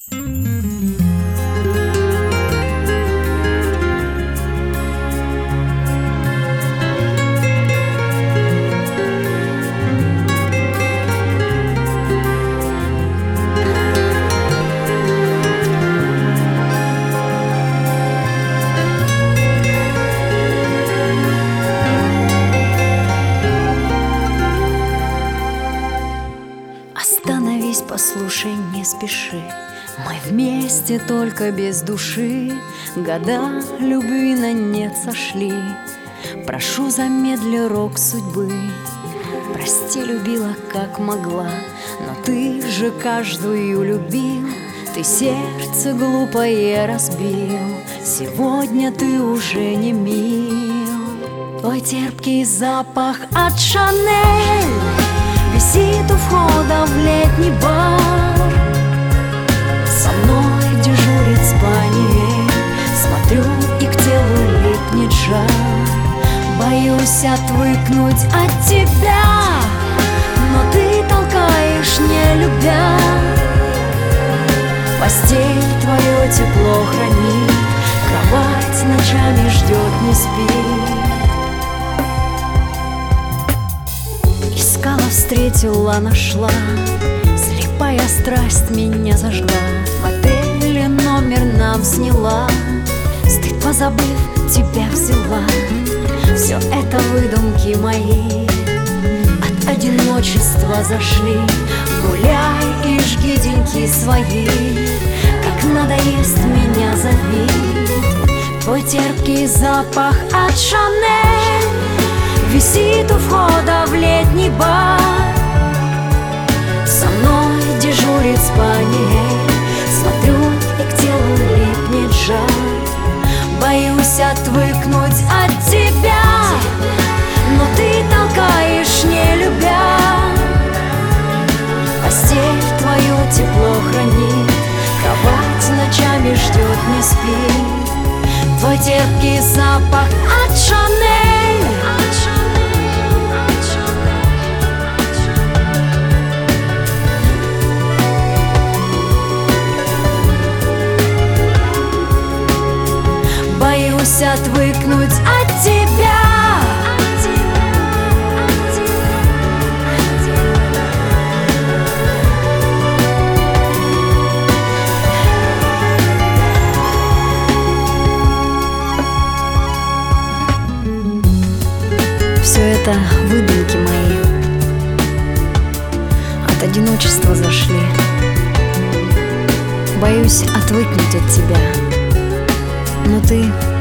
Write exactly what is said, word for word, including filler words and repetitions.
Остановись, послушай, не спеши. Мы вместе, только без души. Года любви на нет сошли. Прошу, замедли рок судьбы. Прости, любила, как могла, но ты же каждую любил. Ты сердце глупое разбил. Сегодня ты уже не мил. Твой терпкий запах от Шанель висит у входа в летний бар. Со мной дежурит спаниель. Смотрю, и к телу липнет жар. Боюсь отвыкнуть от тебя, но ты толкаешь, не любя. Постель твое тепло хранит, кровать ночами ждет, не спит. Искала, встретила, нашла. Слепая страсть меня зажгла. В отеле номер нам сняла. Стыд позабыв, тебя взяла. Все это выдумки мои, от одиночества зашли. Гуляй и жги деньки свои. Как надоест, меня зови. Твой терпкий запах от Шанель висит у входа в летний бар. Со мной дежурит спаниель. Смотрю, и к телу липнет жар. Боюсь отвыкнуть от тебя, но ты толкаешь, не любя. Постель твою тепло хранит, кровать ночами ждет, не спит. Твой терпкий запах от Шанель. Боюсь отвыкнуть от тебя. Все это выдумки мои, от одиночества зашли. Боюсь отвыкнуть от тебя, но ты